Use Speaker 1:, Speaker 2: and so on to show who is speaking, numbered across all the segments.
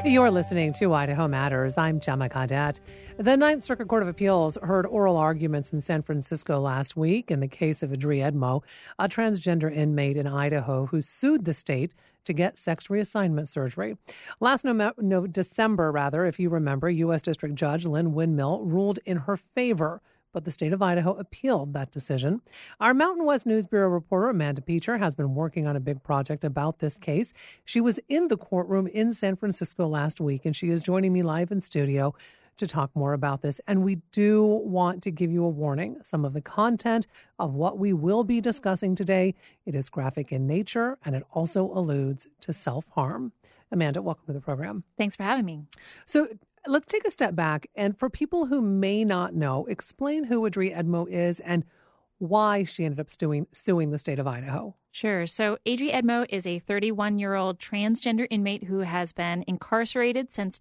Speaker 1: You're listening to Idaho Matters. I'm Gemma Cadet. The Ninth Circuit Court of Appeals heard oral arguments in San Francisco last week in the case of Adri Edmo, a transgender inmate in Idaho who sued the state to get sex reassignment surgery. Last December, if you remember, U.S. District Judge Lynn Windmill ruled in her favor, but the state of Idaho appealed that decision. Our Mountain West News Bureau reporter, Amanda Peacher, has been working on a big project about this case. She was in the courtroom in San Francisco last week, and she is joining me live in studio to talk more about this. And we do want to give you a warning. Some of the content of what we will be discussing today, it is graphic in nature, and it also alludes to self-harm. Amanda, welcome to the program.
Speaker 2: Thanks for having me.
Speaker 1: So let's take a step back. And for people who may not know, explain who Adri Edmo is and why she ended up suing the state of Idaho.
Speaker 2: Sure. So Adri Edmo is a 31-year-old transgender inmate who has been incarcerated since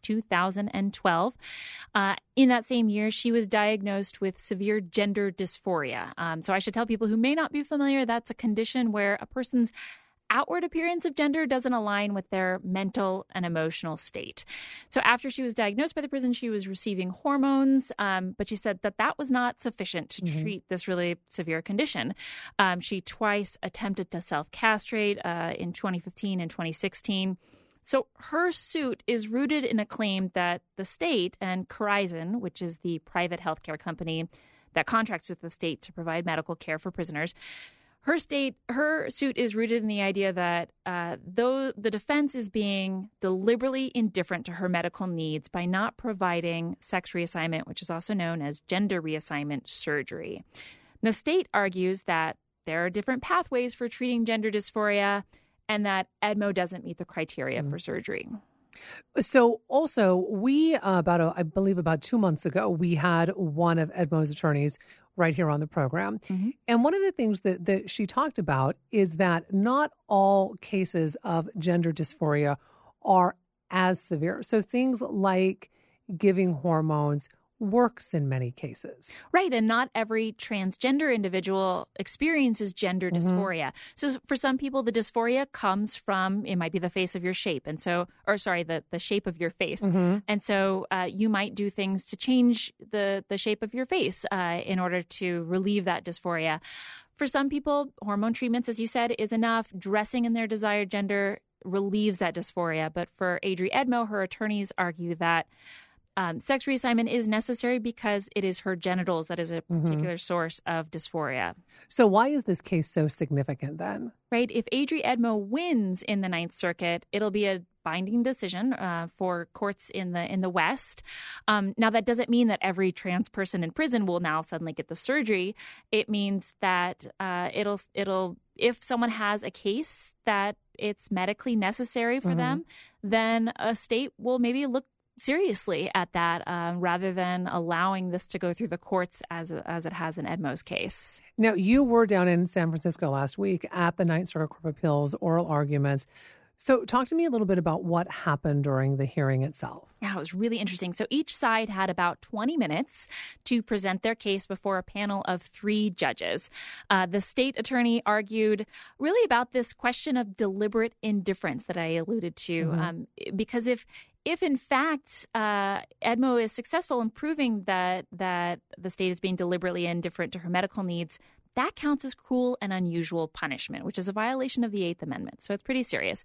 Speaker 2: 2012. In that same year, she was diagnosed with severe gender dysphoria. So I should tell people who may not be familiar, that's a condition where a person's outward appearance of gender doesn't align with their mental and emotional state. So after she was diagnosed by the prison, she was receiving hormones, but she said that was not sufficient to treat this really severe condition. She twice attempted to self-castrate in 2015 and 2016. So her suit is rooted in a claim that the state and Corizon, which is the private healthcare company that contracts with the state to provide medical care for prisoners, her suit is rooted in the idea that though the defense is being deliberately indifferent to her medical needs by not providing sex reassignment, which is also known as gender reassignment surgery. The state argues that there are different pathways for treating gender dysphoria and that Edmo doesn't meet the criteria for surgery.
Speaker 1: So also, I believe about 2 months ago, we had one of Edmo's attorneys right here on the program. And one of the things that she talked about is that not all cases of gender dysphoria are as severe. So things like giving hormones works in many cases.
Speaker 2: Right. And not every transgender individual experiences gender dysphoria. So for some people, the dysphoria comes from, it might be the face of your shape. And so, the shape of your face. And so you might do things to change the shape of your face in order to relieve that dysphoria. For some people, hormone treatments, as you said, is enough. Dressing in their desired gender relieves that dysphoria. But for Adri Edmo, her attorneys argue that sex reassignment is necessary because it is her genitals that is a particular source of dysphoria.
Speaker 1: So why is this case so significant then?
Speaker 2: Right. If Adri Edmo wins in the Ninth Circuit, it'll be a binding decision for courts in the West. Now, that doesn't mean that every trans person in prison will now suddenly get the surgery. It means that it'll if someone has a case that it's medically necessary for them, then a state will maybe look seriously at that rather than allowing this to go through the courts as it has in Edmo's case.
Speaker 1: Now, you were down in San Francisco last week at the Ninth Circuit Court of Appeals oral arguments. So talk to me a little bit about what happened during the hearing itself.
Speaker 2: Yeah, it was really interesting. So each side had about 20 minutes to present their case before a panel of 3 judges. The state attorney argued really about this question of deliberate indifference that I alluded to, because if in fact Edmo is successful in proving that the state is being deliberately indifferent to her medical needs, that counts as cruel and unusual punishment, which is a violation of the Eighth Amendment. So it's pretty serious.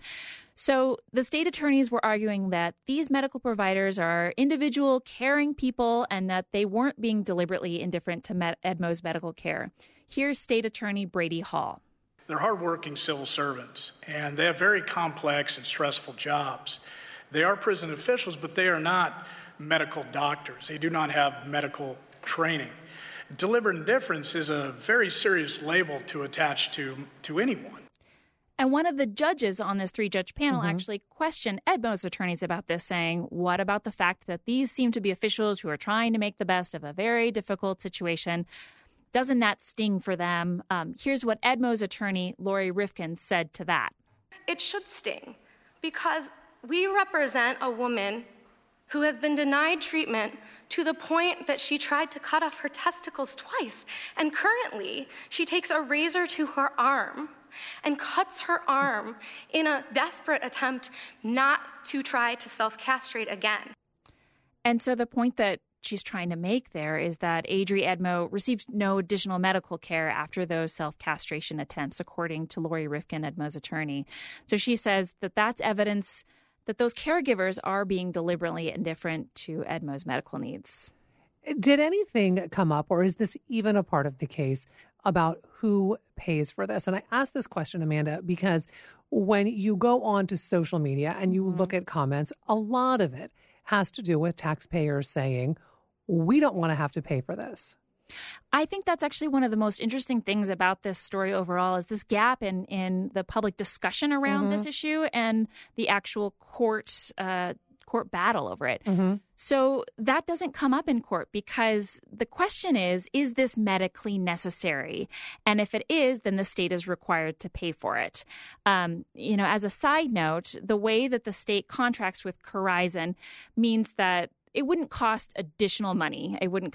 Speaker 2: So the state attorneys were arguing that these medical providers are individual, caring people and that they weren't being deliberately indifferent to Edmo's medical care. Here's State Attorney Brady Hall.
Speaker 3: They're hardworking civil servants, and they have very complex and stressful jobs. They are prison officials, but they are not medical doctors. They do not have medical training. Deliberate indifference is a very serious label to attach to anyone.
Speaker 2: And one of the judges on this 3-judge panel actually questioned Edmo's attorneys about this, saying, what about the fact that these seem to be officials who are trying to make the best of a very difficult situation? Doesn't that sting for them? Here's what Edmo's attorney, Lori Rifkin, said to that.
Speaker 4: It should sting because we represent a woman who has been denied treatment to the point that she tried to cut off her testicles twice. And currently, she takes a razor to her arm and cuts her arm in a desperate attempt not to try to self-castrate again.
Speaker 2: And so the point that she's trying to make there is that Adri Edmo received no additional medical care after those self-castration attempts, according to Lori Rifkin, Edmo's attorney. So she says that that's evidence that those caregivers are being deliberately indifferent to Edmo's medical needs.
Speaker 1: Did anything come up, or is this even a part of the case, about who pays for this? And I ask this question, Amanda, because when you go on to social media and you look at comments, a lot of it has to do with taxpayers saying, we don't want to have to pay for this.
Speaker 2: I think that's actually one of the most interesting things about this story overall is this gap in the public discussion around this issue and the actual court battle over it. So that doesn't come up in court because the question is this medically necessary? And if it is, then the state is required to pay for it. As a side note, the way that the state contracts with Corizon means that it wouldn't cost additional money. It wouldn't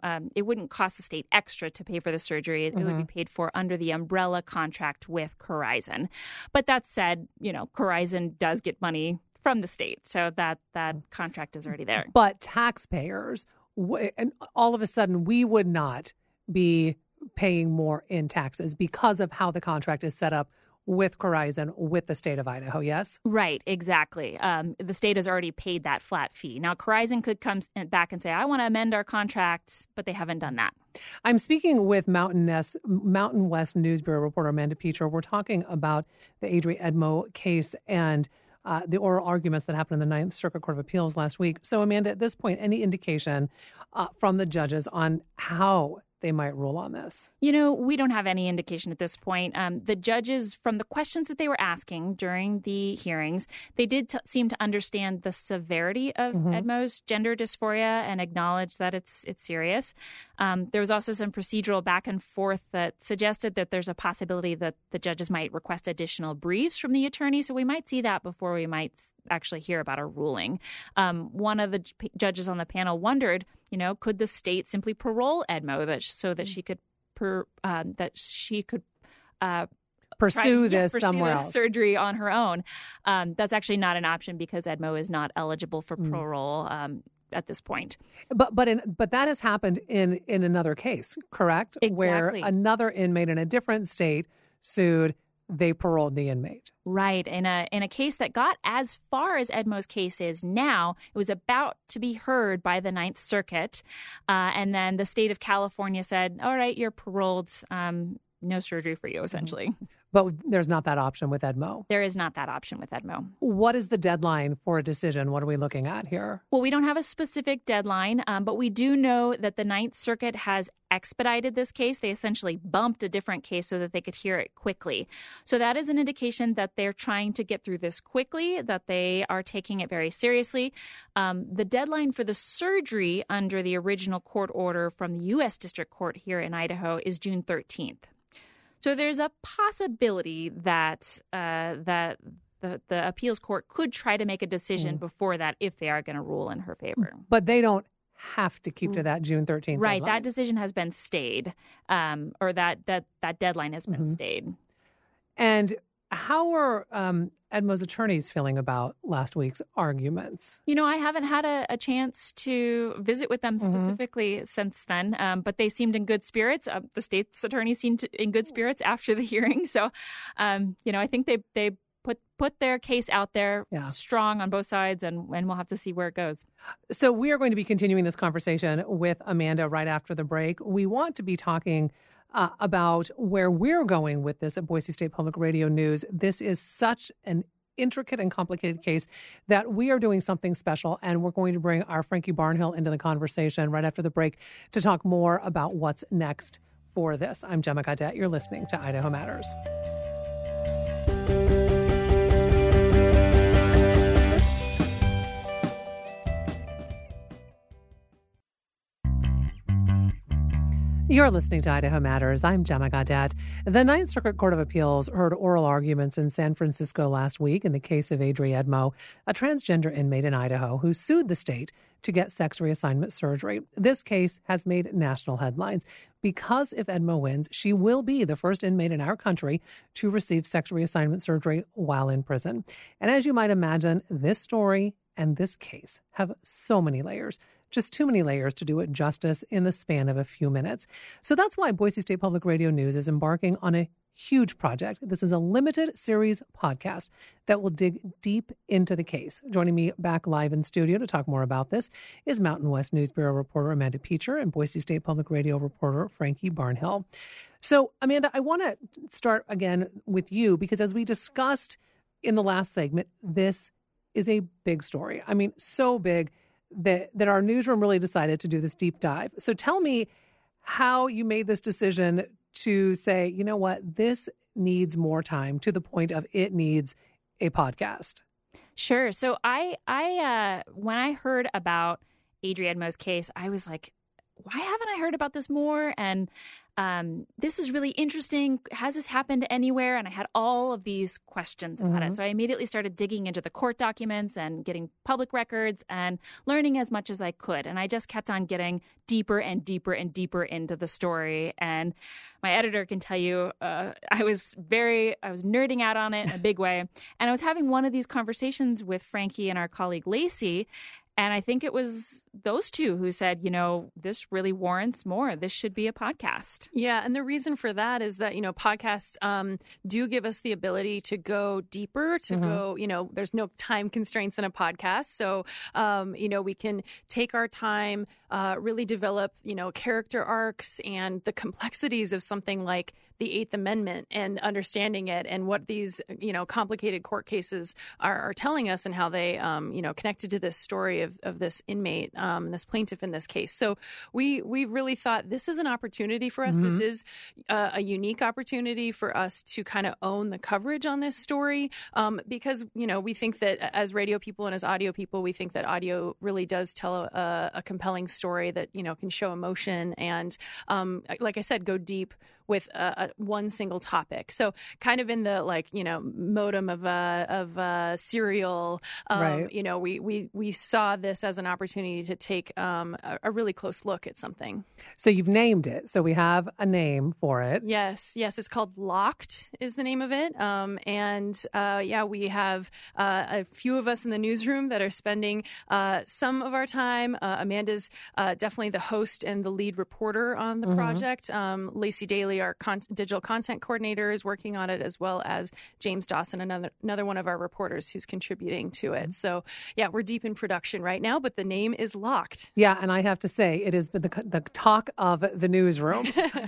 Speaker 2: cost the state extra to pay for the surgery. It would be paid for under the umbrella contract with Corizon. But that said, Corizon does get money from the state. So that contract is already there.
Speaker 1: But taxpayers, and all of a sudden, we would not be paying more in taxes because of how the contract is set up with Corizon, with the state of Idaho, yes?
Speaker 2: Right, exactly. The state has already paid that flat fee. Now, Corizon could come back and say, I want to amend our contract, but they haven't done that.
Speaker 1: I'm speaking with Mountain West News Bureau reporter Amanda Petra. We're talking about the Adri Edmo case and the oral arguments that happened in the Ninth Circuit Court of Appeals last week. So, Amanda, at this point, any indication from the judges on how they might rule on this?
Speaker 2: We don't have any indication at this point. The judges, from the questions that they were asking during the hearings, they did seem to understand the severity of Edmo's gender dysphoria and acknowledge that it's serious. There was also some procedural back and forth that suggested that there's a possibility that the judges might request additional briefs from the attorney. So we might see that before we might actually hear about a ruling. One of the judges on the panel wondered, could the state simply parole Edmo so that she could pursue
Speaker 1: this somewhere else,
Speaker 2: surgery on her own? That's actually not an option because Edmo is not eligible for parole at this point.
Speaker 1: But that has happened in another case, correct?
Speaker 2: Exactly.
Speaker 1: Where another inmate in a different state sued. They paroled the inmate.
Speaker 2: Right. In a case that got as far as Edmo's case is now, it was about to be heard by the Ninth Circuit. And then the state of California said, all right, you're paroled. No surgery for you, essentially.
Speaker 1: But there's not that option with Edmo.
Speaker 2: There is not that option with Edmo.
Speaker 1: What is the deadline for a decision? What are we looking at here?
Speaker 2: Well, we don't have a specific deadline, but we do know that the Ninth Circuit has expedited this case. They essentially bumped a different case so that they could hear it quickly. So that is an indication that they're trying to get through this quickly, that they are taking it very seriously. The deadline for the surgery under the original court order from the U.S. District Court here in Idaho is June 13th. So there's a possibility that the appeals court could try to make a decision before that if they are going to rule in her favor.
Speaker 1: But they don't have to keep to that June 13th
Speaker 2: right,
Speaker 1: deadline.
Speaker 2: That decision has been stayed, or that deadline has been stayed.
Speaker 1: And how are Edmo's attorneys feeling about last week's arguments?
Speaker 2: I haven't had a chance to visit with them specifically since then, but they seemed in good spirits. The state's attorney seemed in good spirits after the hearing. So, I think they put their case out there strong on both sides, and we'll have to see where it goes.
Speaker 1: So we are going to be continuing this conversation with Amanda right after the break. We want to be talking about where we're going with this at Boise State Public Radio News. This is such an intricate and complicated case that we are doing something special, and we're going to bring our Frankie Barnhill into the conversation right after the break to talk more about what's next for this. I'm Gemma Gaudette. You're listening to Idaho Matters. You're listening to Idaho Matters. I'm Gemma Gaudet. The Ninth Circuit Court of Appeals heard oral arguments in San Francisco last week in the case of Adri Edmo, a transgender inmate in Idaho who sued the state to get sex reassignment surgery. This case has made national headlines because if Edmo wins, she will be the first inmate in our country to receive sex reassignment surgery while in prison. And as you might imagine, this story and this case have so many layers. Just too many layers to do it justice in the span of a few minutes. So that's why Boise State Public Radio News is embarking on a huge project. This is a limited series podcast that will dig deep into the case. Joining me back live in studio to talk more about this is Mountain West News Bureau reporter Amanda Peacher and Boise State Public Radio reporter Frankie Barnhill. So, Amanda, I want to start again with you because as we discussed in the last segment, this is a big story. I mean, so big that our newsroom really decided to do this deep dive. So tell me how you made this decision to say, you know what, this needs more time to the point of it needs a podcast.
Speaker 2: Sure. So I when I heard about Adri Edmo's case, I was like, why haven't I heard about this more? And this is really interesting. Has this happened anywhere? And I had all of these questions about it. So I immediately started digging into the court documents and getting public records and learning as much as I could. And I just kept on getting deeper and deeper and deeper into the story. And my editor can tell you I was nerding out on it in a big way. And I was having one of these conversations with Frankie and our colleague Lacey. And I think it was those two who said, you know, this really warrants more. This should be a podcast.
Speaker 5: Yeah. And the reason for that is that, you know, podcasts do give us the ability to go deeper, to go, you know, there's no time constraints in a podcast. So, you know, we can take our time, really develop, you know, character arcs and the complexities of something like the Eighth Amendment and understanding it and what these, you know, complicated court cases are telling us and how they, you know, connected to this story of this inmate, this plaintiff in this case. So we really thought this is an opportunity for us. This is a unique opportunity for us to kind of own the coverage on this story because, you know, we think that as radio people and as audio people, we think that audio really does tell a compelling story that, you know, can show emotion and, like I said, go deep with one single topic. So kind of in the, like, you know, modem of Serial,
Speaker 1: right.
Speaker 5: You know, we saw this as an opportunity to take a really close look at something.
Speaker 1: So you've named it. So we have a name for it.
Speaker 5: Yes. It's called Locked is the name of it. Yeah, we have a few of us in the newsroom that are spending some of our time. Amanda's definitely the host and the lead reporter on the project. Lacey Daly, our digital content coordinator, is working on it, as well as James Dawson, another one of our reporters who's contributing to it. So, yeah, we're deep in production right now, but the name is Locked.
Speaker 1: Yeah, and I have to say, it has been the talk of the newsroom.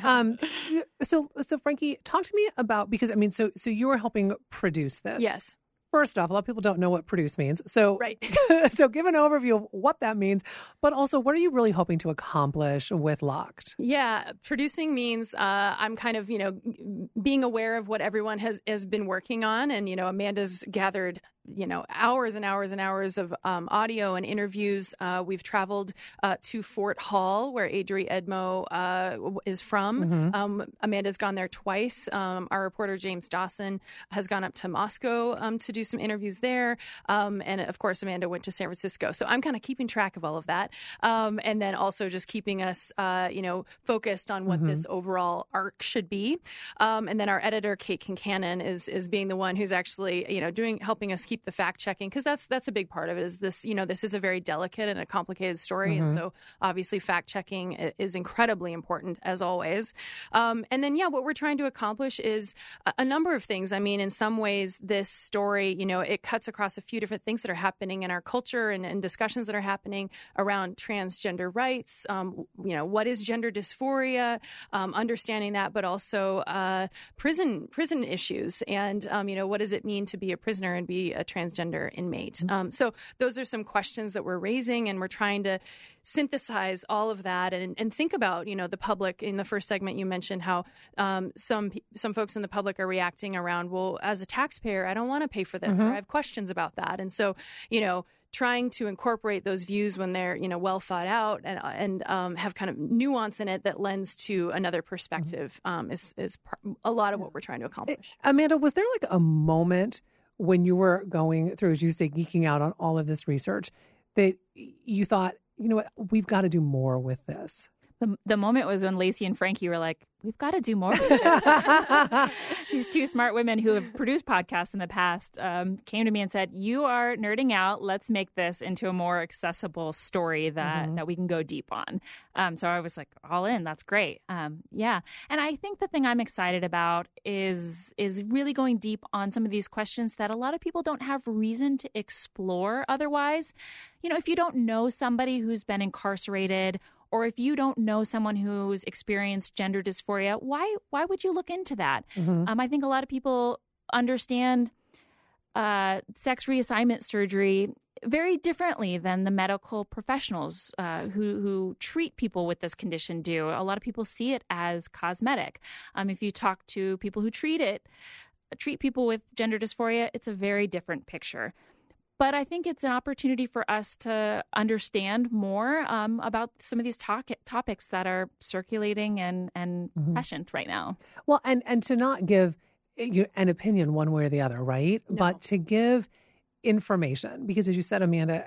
Speaker 1: So Frankie, talk to me about, because, I mean, so you were helping produce this.
Speaker 5: Yes.
Speaker 1: First off, a lot of people don't know what produce means. So,
Speaker 5: right.
Speaker 1: So give an overview of what that means, but also what are you really hoping to accomplish with Locked?
Speaker 5: Yeah, producing means I'm kind of, you know, being aware of what everyone has been working on. And, you know, Amanda's gathered, you know, hours and hours and hours of audio and interviews. We've traveled to Fort Hall, where Adri Edmo is from. Amanda's gone there twice. Our reporter, James Dawson, has gone up to Moscow to do some interviews there. And of course, Amanda went to San Francisco. So I'm kind of keeping track of all of that. And then also just keeping us, you know, focused on what this overall arc should be. And then our editor, Kate Kincannon, is being the one who's actually, you know, helping us keep the fact checking, because that's a big part of it. Is this, you know, this is a very delicate and a complicated story. And so obviously fact checking is incredibly important, as always. And then, yeah, what we're trying to accomplish is a number of things. I mean, in some ways, this story, you know, it cuts across a few different things that are happening in our culture and discussions that are happening around transgender rights. You know, what is gender dysphoria? Understanding that, but also prison issues. And, you know, what does it mean to be a prisoner and be a a transgender inmate. So those are some questions that we're raising, and we're trying to synthesize all of that and think about, the public. In the first segment, you mentioned how some folks in the public are reacting around, well, as a taxpayer, I don't want to pay for this, or I have questions about that. And so, trying to incorporate those views when they're, well thought out and have kind of nuance in it that lends to another perspective is a lot of what we're trying to accomplish.
Speaker 1: Amanda, was there like a moment when you were going through, as you say, geeking out on all of this research that you thought, you know what, we've got to do more with this?
Speaker 2: The moment was when Lacey and Frankie were like, we've got to do more with this. These two smart women who have produced podcasts in the past came to me and said, you are nerding out. Let's make this into a more accessible story that we can go deep on. So I was like, all in. That's great. Yeah. And I think the thing I'm excited about is really going deep on some of these questions that a lot of people don't have reason to explore otherwise. If you don't know somebody who's been incarcerated, or if you don't know someone who's experienced gender dysphoria, why would you look into that? I think a lot of people understand sex reassignment surgery very differently than the medical professionals who treat people with this condition do. A lot of people see it as cosmetic. If you talk to people who treat people with gender dysphoria, it's a very different picture. But I think it's an opportunity for us to understand more about some of these topics that are circulating and prescient right now.
Speaker 1: Well, and to not give an opinion one way or the other, right? No. But to give information, because as you said, Amanda,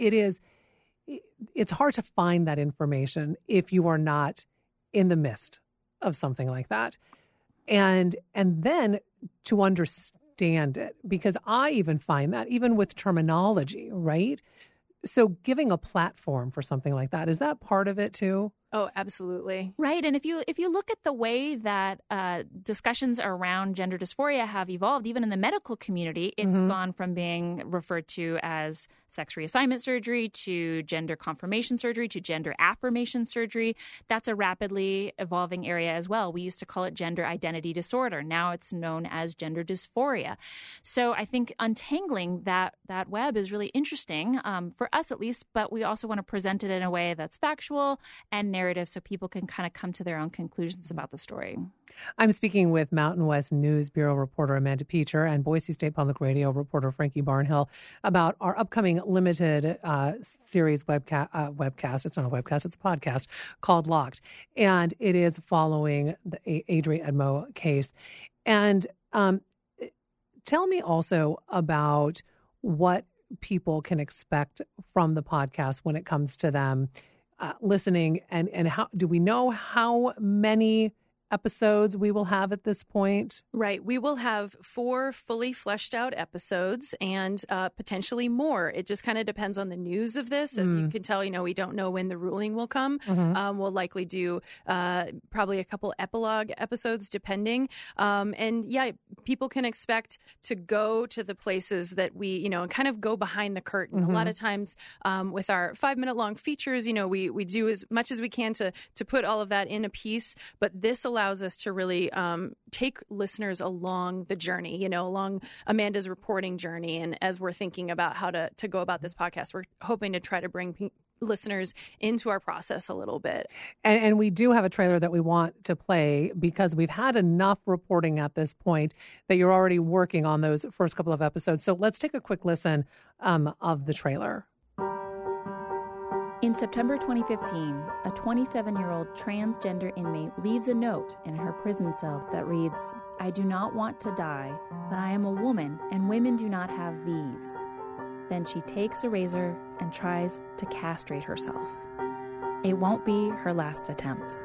Speaker 1: it's hard to find that information if you are not in the midst of something like that. And then to understand it, because I even find that even with terminology, right? So giving a platform for something like that, is that part of it too?
Speaker 5: Oh, absolutely.
Speaker 2: Right. And if you look at the way that discussions around gender dysphoria have evolved, even in the medical community, it's gone from being referred to as sex reassignment surgery to gender confirmation surgery to gender affirmation surgery. That's a rapidly evolving area as well. We used to call it gender identity disorder. Now it's known as gender dysphoria. So I think untangling that web is really interesting for us at least, but we also want to present it in a way that's factual and narrative so people can kind of come to their own conclusions about the story.
Speaker 1: I'm speaking with Mountain West News Bureau reporter Amanda Peacher and Boise State Public Radio reporter Frankie Barnhill about our upcoming limited series webcast. It's not a webcast, it's a podcast called Locked. And it is following the Adri Edmo case. And tell me also about what people can expect from the podcast when it comes to them listening, and how do we know how many episodes we will have at this point?
Speaker 5: Right. We will have 4 fully fleshed out episodes and potentially more. It just kind of depends on the news of this. As you can tell, we don't know when the ruling will come. We'll likely do probably a couple epilogue episodes depending. And yeah, people can expect to go to the places that we, and kind of go behind the curtain. A lot of times with our 5-minute long features, we do as much as we can to put all of that in a piece. But this allows us to really take listeners along the journey, along Amanda's reporting journey. And as we're thinking about how to go about this podcast, we're hoping to try to bring listeners into our process a little bit.
Speaker 1: And we do have a trailer that we want to play because we've had enough reporting at this point that you're already working on those first couple of episodes. So let's take a quick listen of the trailer.
Speaker 2: In September 2015, a 27-year-old transgender inmate leaves a note in her prison cell that reads, "I do not want to die, but I am a woman and women do not have these." Then she takes a razor and tries to castrate herself. It won't be her last attempt.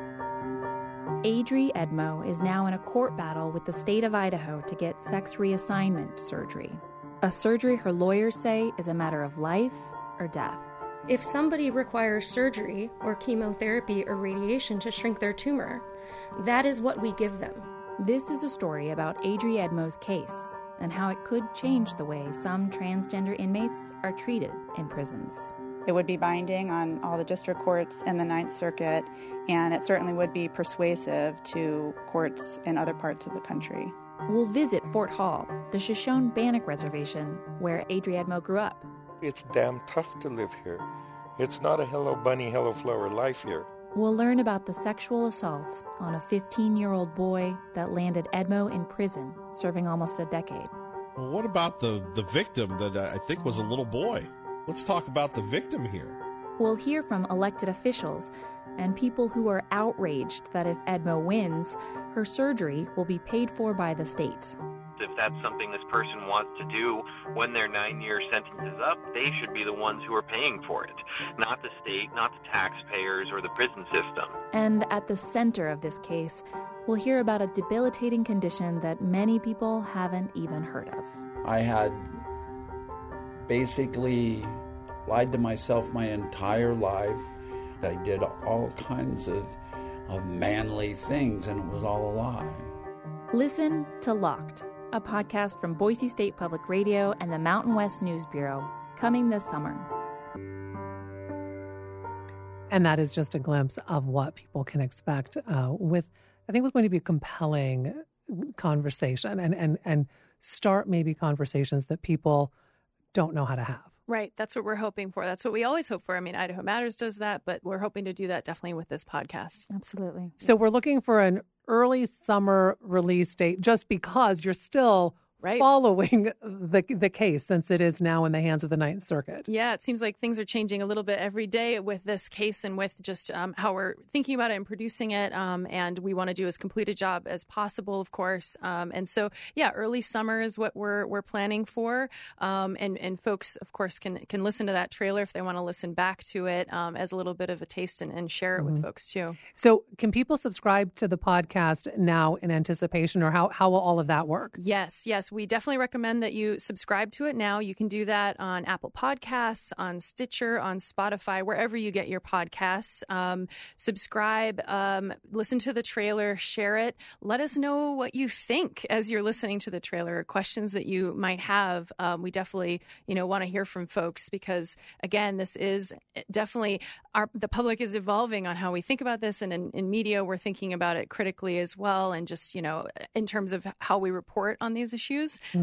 Speaker 2: Adri Edmo is now in a court battle with the state of Idaho to get sex reassignment surgery, a surgery her lawyers say is a matter of life or death.
Speaker 6: If somebody requires surgery or chemotherapy or radiation to shrink their tumor, that is what we give them.
Speaker 2: This is a story about Adri Edmo's case and how it could change the way some transgender inmates are treated in prisons.
Speaker 7: It would be binding on all the district courts in the Ninth Circuit, and it certainly would be persuasive to courts in other parts of the country.
Speaker 2: We'll visit Fort Hall, the Shoshone-Bannock Reservation, where Adrie Edmo grew up.
Speaker 8: It's damn tough to live here. It's not a hello bunny, hello flower life here.
Speaker 2: We'll learn about the sexual assault on a 15-year-old boy that landed Edmo in prison, serving almost a decade.
Speaker 9: Well, what about the victim that I think was a little boy? Let's talk about the victim here.
Speaker 2: We'll hear from elected officials and people who are outraged that if Edmo wins, her surgery will be paid for by the state.
Speaker 10: If that's something this person wants to do when their 9-year sentence is up, they should be the ones who are paying for it, not the state, not the taxpayers or the prison system.
Speaker 2: And at the center of this case, we'll hear about a debilitating condition that many people haven't even heard of.
Speaker 11: I had basically lied to myself my entire life. I did all kinds of manly things, and it was all a lie.
Speaker 2: Listen to Locked, a podcast from Boise State Public Radio and the Mountain West News Bureau, coming this summer.
Speaker 1: And that is just a glimpse of what people can expect with what's going to be a compelling conversation and start maybe conversations that people don't know how to have.
Speaker 5: Right. That's what we're hoping for. That's what we always hope for. I mean, Idaho Matters does that, but we're hoping to do that definitely with this podcast.
Speaker 2: Absolutely.
Speaker 1: So we're looking for an early summer release date just because you're still following the case since it is now in the hands of the Ninth Circuit.
Speaker 5: Yeah, it seems like things are changing a little bit every day with this case and with just how we're thinking about it and producing it. And we want to do as complete a job as possible, of course. And so, yeah, early summer is what we're planning for. And folks, of course, can listen to that trailer if they want to listen back to it as a little bit of a taste and share it with folks, too.
Speaker 1: So can people subscribe to the podcast now in anticipation, or how will all of that work?
Speaker 5: Yes. We definitely recommend that you subscribe to it now. You can do that on Apple Podcasts, on Stitcher, on Spotify, wherever you get your podcasts. Subscribe, listen to the trailer, share it. Let us know what you think as you're listening to the trailer, questions that you might have. We definitely, want to hear from folks because, again, this is definitely the public is evolving on how we think about this. And in media, we're thinking about it critically as well. And just, in terms of how we report on these issues.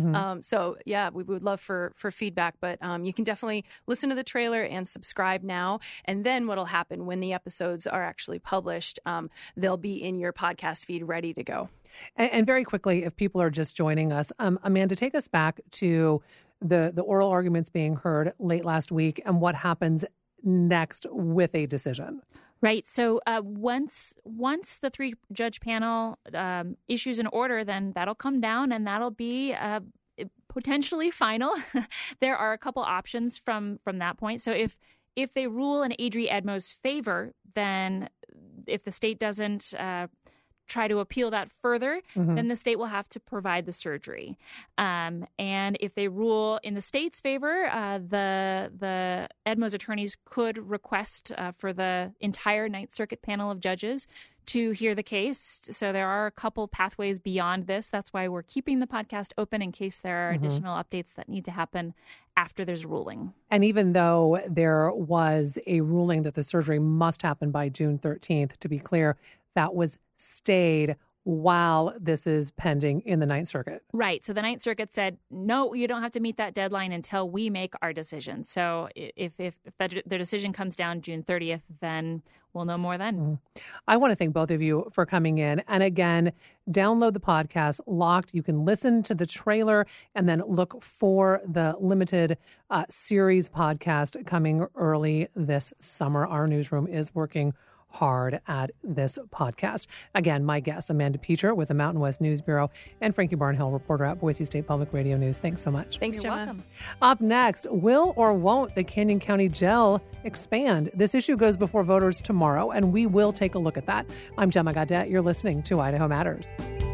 Speaker 5: So, yeah, we would love for feedback. But you can definitely listen to the trailer and subscribe now. And then what'll happen when the episodes are actually published, they'll be in your podcast feed ready to go.
Speaker 1: And very quickly, if people are just joining us, Amanda, take us back to the oral arguments being heard late last week and what happens next with a decision.
Speaker 2: Right. So once the 3-judge panel issues an order, then that'll come down and that'll be potentially final. There are a couple options from that point. So if they rule in Adrie Edmo's favor, then if the state doesn't try to appeal that further, then the state will have to provide the surgery. And if they rule in the state's favor, the Edmo's attorneys could request for the entire Ninth Circuit panel of judges to hear the case. So there are a couple pathways beyond this. That's why we're keeping the podcast open in case there are additional updates that need to happen after there's ruling.
Speaker 1: And even though there was a ruling that the surgery must happen by June 13th, to be clear, that was stayed while this is pending in the Ninth Circuit.
Speaker 2: Right. So the Ninth Circuit said, no, you don't have to meet that deadline until we make our decision. So if the decision comes down June 30th, then we'll know more then.
Speaker 1: I want to thank both of you for coming in. And again, download the podcast Locked. You can listen to the trailer and then look for the limited series podcast coming early this summer. Our newsroom is working hard at this podcast. Again, my guest, Amanda Peacher with the Mountain West News Bureau, and Frankie Barnhill, reporter at Boise State Public Radio News. Thanks so much.
Speaker 5: Thanks, Gemma.
Speaker 2: Welcome.
Speaker 1: Up next, will or won't the Canyon County Jail expand? This issue goes before voters tomorrow, and we will take a look at that. I'm Gemma Gaudet. You're listening to Idaho Matters.